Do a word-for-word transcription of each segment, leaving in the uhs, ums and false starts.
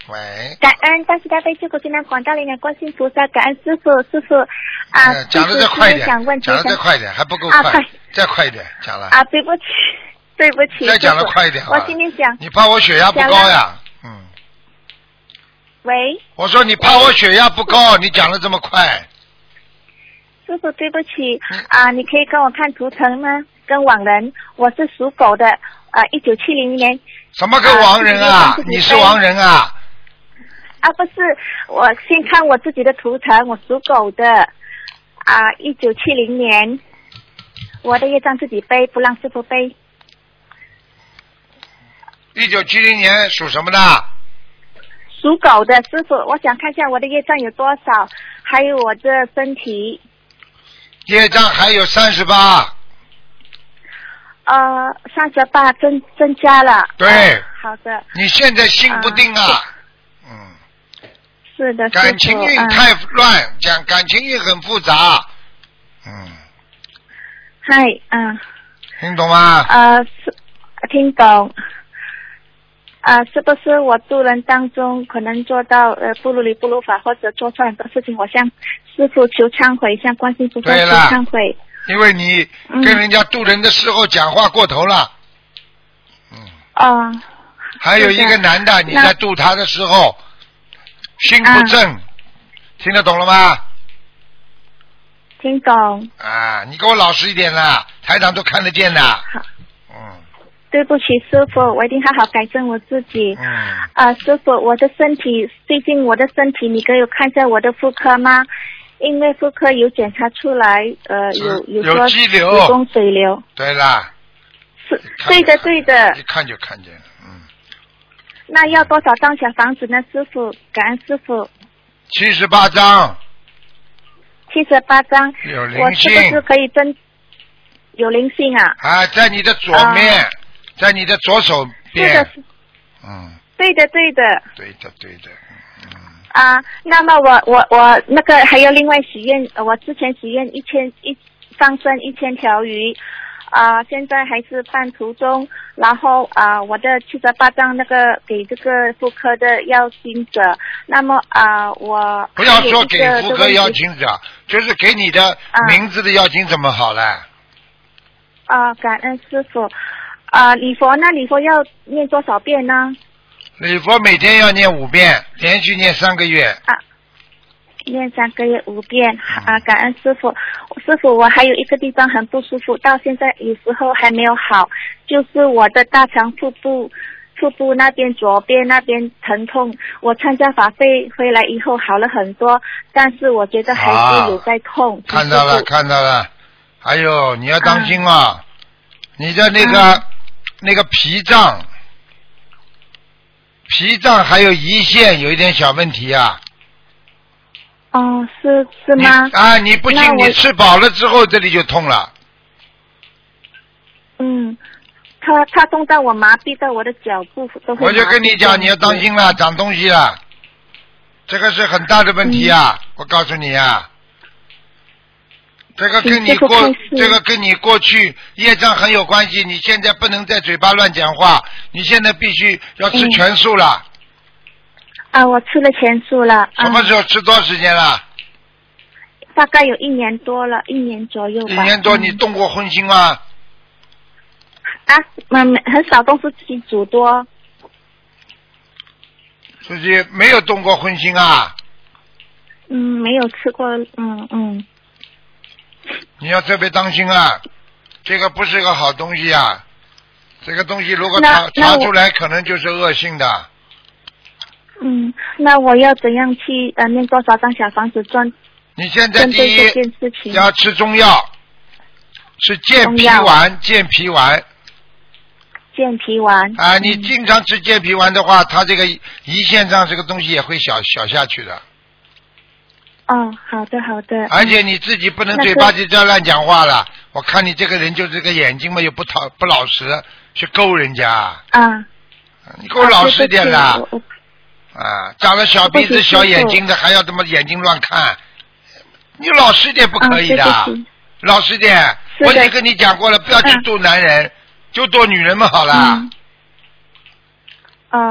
喂。 感恩大慈大悲救苦救难广大灵感观世音菩萨，感恩师傅，师傅啊， 呃、讲的再快一点， 想问讲的再快一点，还不够快， 啊、快再快一点，讲了。 啊，对不起，对不起。 再讲的快一点。 我心里想， 你怕我血压不高呀？嗯。 喂。 我说你怕我血压不高，你讲的这么快。 师傅，对不起啊、呃，你可以跟我看图腾吗？跟亡人，我是属狗的，呃，一九七零年。 什么跟亡人啊？呃、你是亡人啊？ 啊，不是，我先看我自己的图腾，我属狗的，啊、呃，一九七零年，我的业障自己背，不让师傅背。 一九七零年属什么的？ 属狗的，师傅，我想看一下我的业障有多少，还有我的身体。 业障还有三十八。 呃，三十八增增加了。 对、 呃。好的。 你现在心不定啊。呃、嗯。 是的。 感情运太乱，讲、呃、感情运很复杂。嗯。 嗨，嗯、呃。 听懂吗？ 呃，是听懂。啊、呃，是不是我渡人当中可能做到呃不如理不如法，或者做错很多事情，我向师父求忏悔，向观世音菩萨求忏悔。 因为你跟人家渡人的时候讲话过头了。嗯。 哦、呃。 还有一个男的，你在渡他的时候心不正、啊，听得懂了吗？ 听懂。 啊，你给我老实一点啦，台长都看得见的。 好。 嗯。 对不起，师傅，我一定好好改正我自己。 嗯。 啊、呃，师傅，我的身体最近我的身体，你可以看一下我的妇科吗？因为妇科有检查出来，呃，有有说有肌瘤， 子宫水瘤。 对啦。 是，对的对的。 一看就看见了，嗯。 那要多少张小房子呢，师傅？感恩师傅。 七十八张。 七十八张。 有灵性。 我是不是可以增？有灵性啊？ 啊，在你的左面。呃在你的左手边。 是的， 嗯。 对的，对的。 对的，对的。嗯。 啊，那么我我我那个还有另外许愿，我之前许愿一千一放生一千条鱼，啊，现在还是半途中，然后啊，我的七十八张那个给这个妇科的要经者，那么啊，我不要说给妇科要经者，就是给你的名字的要经怎么好了？ 啊，感恩师父。啊、呃，礼佛呢？礼佛要念多少遍呢？ 礼佛每天要念五遍，连续念三个月。 啊，念三个月五遍啊！感恩师父，师父，我还有一个地方很不舒服，到现在有时候还没有好，就是我的大肠腹部腹部那边左边那边疼痛。我参加法会回来以后好了很多，但是我觉得还是有在痛。 啊、看到了，看到了。还有你要当心啊！啊你的那个。啊那个脾脏，脾脏还有胰腺有一点小问题啊。 哦，是是吗？ 啊，你不行，你吃饱了之后这里就痛了。 嗯，他他痛到我麻痹到我的脚部都会。 我就跟你讲，你要当心了，长东西了，这个是很大的问题啊！嗯、我告诉你啊。这个跟你过，这个跟你过去业障很有关系。你现在不能在嘴巴乱讲话，你现在必须要吃全素了。 嗯、啊，我吃了全素了。 什么时候吃多少时间了？ 大概有一年多了，一年左右吧。 一年多，你动过荤腥吗？ 啊，嗯，很少都是自己煮多。 自己没有动过荤腥啊？ 嗯，没有吃过，嗯嗯。 你要特别当心啊，这个不是个好东西啊，这个东西如果查查出来可能就是恶性的。 嗯，那我要怎样去呃念多少张小房子赚？ 你现在第一要吃中药，吃健脾丸，健脾丸。 健脾丸。 啊，你经常吃健脾丸的话，它这个胰腺上这个东西也会小小下去的。 哦，好的好的。 而且你自己不能嘴巴就这样乱讲话了。我看你这个人就这个眼睛嘛又不讨不老实，去勾人家。 啊。 你给我老实点啦。啊，长了小鼻子小眼睛的还要这么眼睛乱看，你老实点不可以的。啊、老实点，我已经跟你讲过了，不要去度男人，嗯、就度女人们好了。 嗯。呃，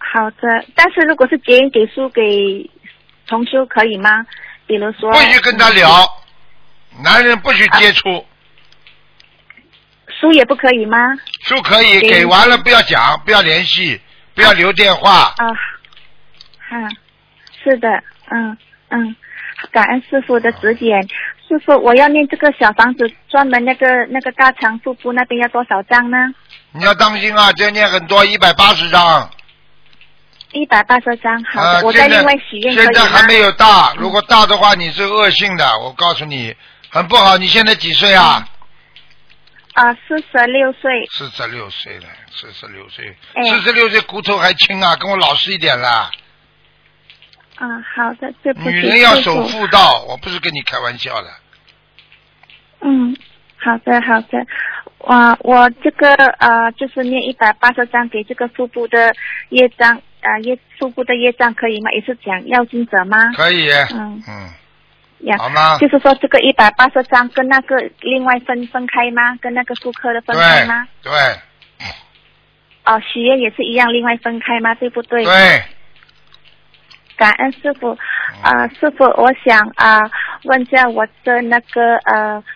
好的，但是如果是结缘给书给同修可以吗？比如说。 不许跟他聊，男人不许接触。啊书也不可以吗？ 书可以，给完了不要讲，不要联系，不要留电话。 啊，嗯，是的，嗯嗯，感恩师父的指点。师父，我要念这个小房子，专门那个那个大肠腹部那边要多少张呢？ 你要当心啊，这念很多，一百八十张。 一百八十张，好的， 啊、 我再另外许愿可以吗？ 现在还没有大，如果大的话，你是恶性的，我告诉你，很不好。你现在几岁啊？ 嗯啊，四十六岁。 四十六岁了，四十六岁，四十六岁骨头还轻啊，跟我老实一点啦。 啊，好的，对不起。 女人要守妇道，我不是跟你开玩笑的。 嗯，好的好的，我我这个呃就是念一百八十张给这个腹部的业障啊业腹部的业障可以吗？也是讲要经者吗？ 可以。 嗯嗯。 呀， 好吗？ 就是说这个一百八十张跟那个另外分分开吗？跟那个妇科的分开吗？ 对。对。 哦，许愿也是一样，另外分开吗？对不对？ 对。 感恩师父，啊、呃，师父，我想啊、呃、问一下我的那个呃